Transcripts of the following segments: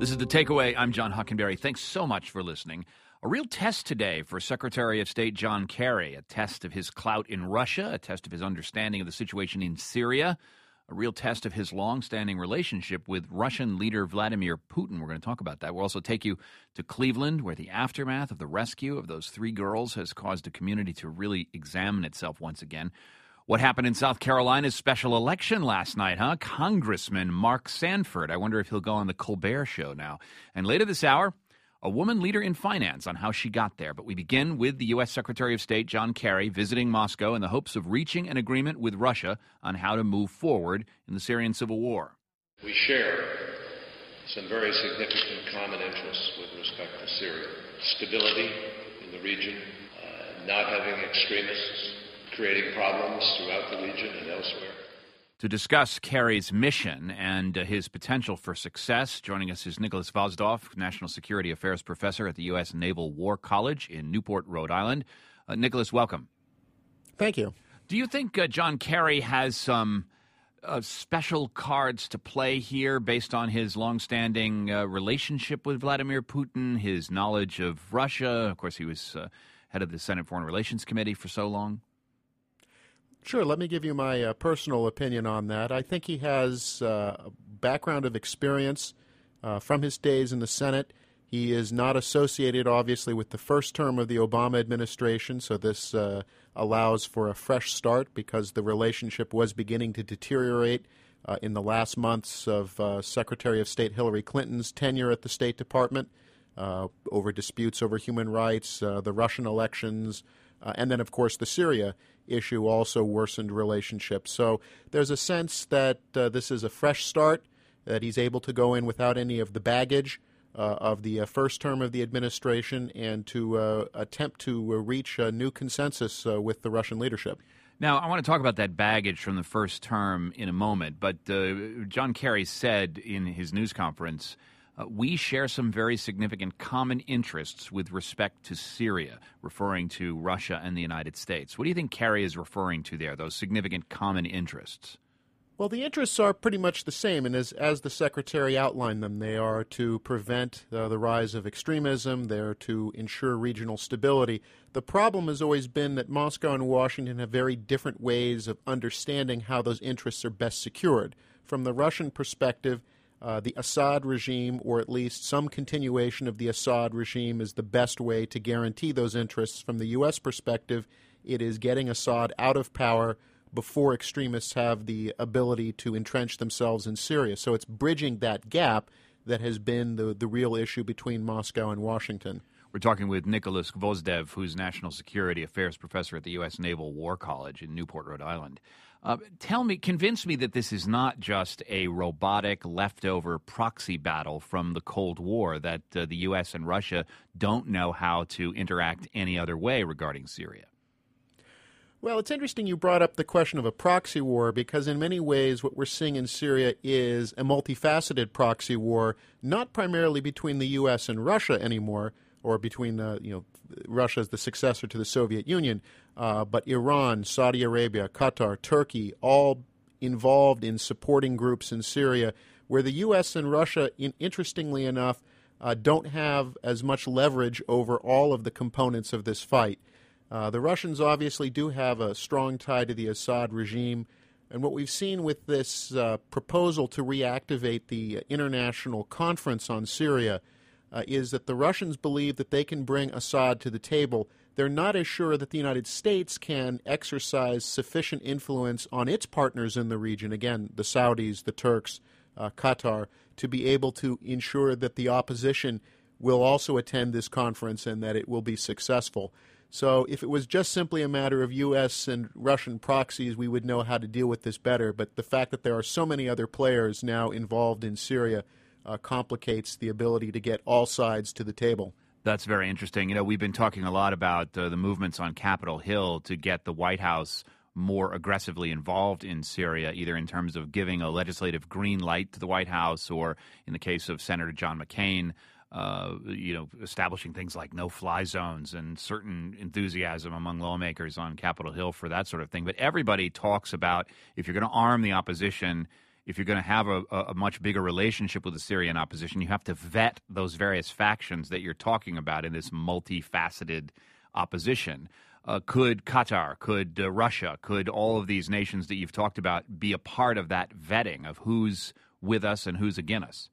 This is The Takeaway. I'm John Hockenberry. Thanks so much for listening. A real test today for Secretary of State John Kerry, a test of his clout in Russia, a test of his understanding of the situation in Syria, a real test of his long-standing relationship with Russian leader Vladimir Putin. We're going to talk about that. We'll also take you to Cleveland, where the aftermath of the rescue of those 3 girls has caused the community to really examine itself once again. What happened in South Carolina's special election last night, huh? Congressman Mark Sanford. I wonder if he'll go on the Colbert Show now. And later this hour, a woman leader in finance on how she got there. But we begin with the U.S. Secretary of State John Kerry visiting Moscow in the hopes of reaching an agreement with Russia on how to move forward in the Syrian civil war. We share some very significant common interests with respect to Syria. Stability in the region, not having extremists creating problems throughout the region and elsewhere. To discuss Kerry's mission and his potential for success, joining us is Nicholas Vosdov, National Security Affairs Professor at the U.S. Naval War College in Newport, Rhode Island. Nicholas, welcome. Thank you. Do you think John Kerry has some special cards to play here based on his longstanding relationship with Vladimir Putin, his knowledge of Russia? Of course, he was head of the Senate Foreign Relations Committee for so long. Sure. Let me give you my personal opinion on that. I think he has a background of experience from his days in the Senate. He is not associated, obviously, with the first term of the Obama administration, so this allows for a fresh start because the relationship was beginning to deteriorate in the last months of Secretary of State Hillary Clinton's tenure at the State Department over disputes over human rights, the Russian elections, and then, of course, the Syria issue also worsened relationships. So there's a sense that this is a fresh start, that he's able to go in without any of the baggage of the first term of the administration and to attempt to reach a new consensus with the Russian leadership. Now, I want to talk about that baggage from the first term in a moment, but John Kerry said in his news conference, we share some very significant common interests with respect to Syria, referring to Russia and the United States. What do you think Kerry is referring to there, those significant common interests? Well, the interests are pretty much the same, and as the Secretary outlined them, they are to prevent the rise of extremism, they're to ensure regional stability. The problem has always been that Moscow and Washington have very different ways of understanding how those interests are best secured. From the Russian perspective, the Assad regime, or at least some continuation of the Assad regime, is the best way to guarantee those interests. From the U.S. perspective, it is getting Assad out of power before extremists have the ability to entrench themselves in Syria. So it's bridging that gap that has been the real issue between Moscow and Washington. We're talking with Nicholas Gvozdev, who's National Security Affairs Professor at the U.S. Naval War College in Newport, Rhode Island. Convince me that this is not just a robotic, leftover proxy battle from the Cold War, that the U.S. and Russia don't know how to interact any other way regarding Syria. Well, it's interesting you brought up the question of a proxy war because in many ways what we're seeing in Syria is a multifaceted proxy war, not primarily between the U.S. and Russia anymore, or between Russia as the successor to the Soviet Union, but Iran, Saudi Arabia, Qatar, Turkey, all involved in supporting groups in Syria, where the U.S. and Russia, interestingly enough, don't have as much leverage over all of the components of this fight. The Russians obviously do have a strong tie to the Assad regime, and what we've seen with this proposal to reactivate the International Conference on Syria is that the Russians believe that they can bring Assad to the table. They're not as sure that the United States can exercise sufficient influence on its partners in the region, again, the Saudis, the Turks, Qatar, to be able to ensure that the opposition will also attend this conference and that it will be successful. So if it was just simply a matter of U.S. and Russian proxies, we would know how to deal with this better. But the fact that there are so many other players now involved in Syria complicates the ability to get all sides to the table. That's very interesting. You know, we've been talking a lot about the movements on Capitol Hill to get the White House more aggressively involved in Syria, either in terms of giving a legislative green light to the White House or, in the case of Senator John McCain, establishing things like no-fly zones and certain enthusiasm among lawmakers on Capitol Hill for that sort of thing. But everybody talks about if you're going to arm the opposition, if you're going to have a much bigger relationship with the Syrian opposition, you have to vet those various factions that you're talking about in this multifaceted opposition. Could Qatar, could Russia, could all of these nations that you've talked about be a part of that vetting of who's with us and who's against us?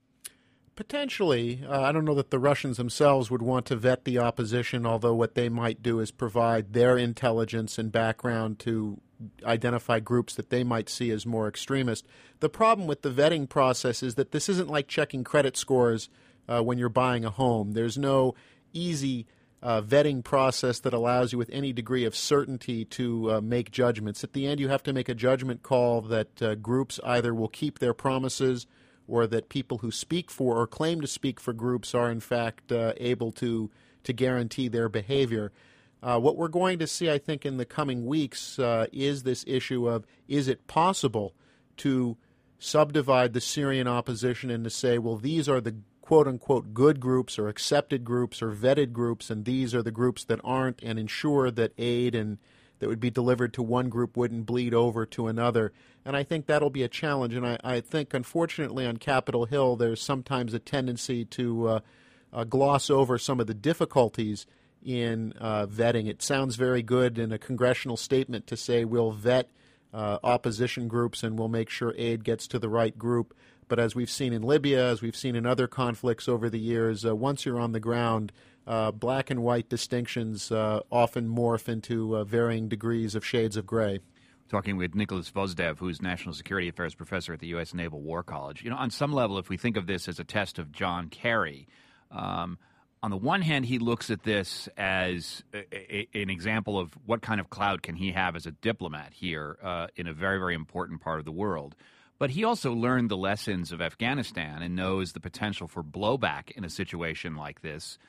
Potentially. I don't know that the Russians themselves would want to vet the opposition, although what they might do is provide their intelligence and background to identify groups that they might see as more extremist. The problem with the vetting process is that this isn't like checking credit scores when you're buying a home. There's no easy vetting process that allows you with any degree of certainty to make judgments. At the end, you have to make a judgment call that groups either will keep their promises or that people who speak for or claim to speak for groups are in fact able to guarantee their behavior. What we're going to see, I think, in the coming weeks is this issue of, is it possible to subdivide the Syrian opposition and to say, well, these are the quote-unquote good groups or accepted groups or vetted groups, and these are the groups that aren't, and ensure that aid and that would be delivered to one group wouldn't bleed over to another. And I think that'll be a challenge. And I think, unfortunately, on Capitol Hill, there's sometimes a tendency to gloss over some of the difficulties in vetting. It sounds very good in a congressional statement to say we'll vet opposition groups and we'll make sure aid gets to the right group. But as we've seen in Libya, as we've seen in other conflicts over the years, once you're on the ground, black and white distinctions often morph into varying degrees of shades of gray. Talking with Nicholas Vozdev, who's National Security Affairs Professor at the U.S. Naval War College. You know, on some level, if we think of this as a test of John Kerry, on the one hand, he looks at this as an example of what kind of clout can he have as a diplomat here in a very, very important part of the world. But he also learned the lessons of Afghanistan and knows the potential for blowback in a situation like this.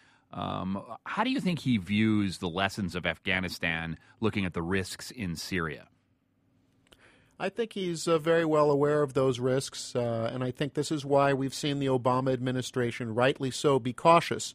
How do you think he views the lessons of Afghanistan looking at the risks in Syria? I think he's very well aware of those risks, and I think this is why we've seen the Obama administration, rightly so, be cautious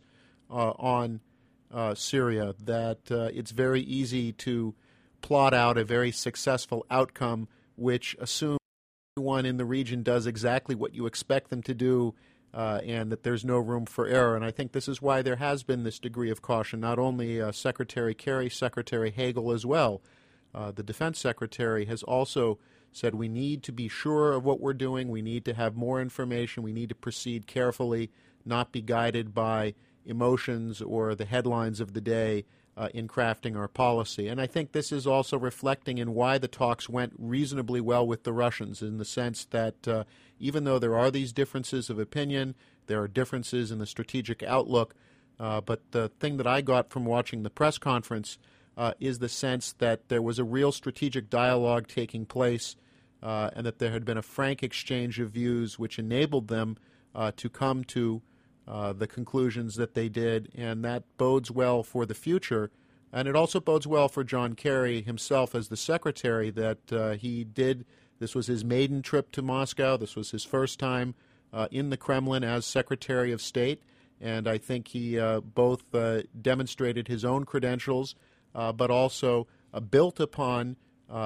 on Syria, that it's very easy to plot out a very successful outcome which assumes everyone in the region does exactly what you expect them to do, and that there's no room for error. And I think this is why there has been this degree of caution, not only Secretary Kerry, Secretary Hagel as well. The Defense Secretary has also said we need to be sure of what we're doing, we need to have more information, we need to proceed carefully, not be guided by emotions or the headlines of the day in crafting our policy. And I think this is also reflecting in why the talks went reasonably well with the Russians, in the sense that even though there are these differences of opinion, there are differences in the strategic outlook, but the thing that I got from watching the press conference is the sense that there was a real strategic dialogue taking place and that there had been a frank exchange of views which enabled them to come to the conclusions that they did, and that bodes well for the future. And it also bodes well for John Kerry himself as the secretary, that he did, this was his maiden trip to Moscow, this was his first time in the Kremlin as Secretary of State, and I think he both demonstrated his own credentials, but also built upon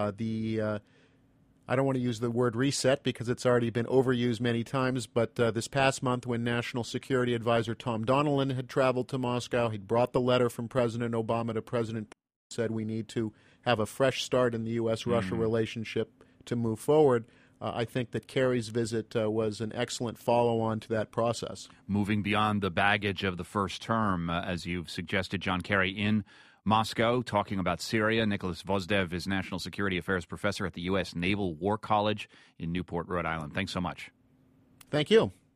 the I don't want to use the word reset because it's already been overused many times, but this past month when National Security Advisor Tom Donilon had traveled to Moscow, he'd brought the letter from President Obama to President Putin, said we need to have a fresh start in the U.S.-Russia relationship to move forward. I think that Kerry's visit was an excellent follow-on to that process. Moving beyond the baggage of the first term, as you've suggested, John Kerry in Moscow, talking about Syria. Nicholas Vozdev is National Security Affairs Professor at the U.S. Naval War College in Newport, Rhode Island. Thanks so much. Thank you.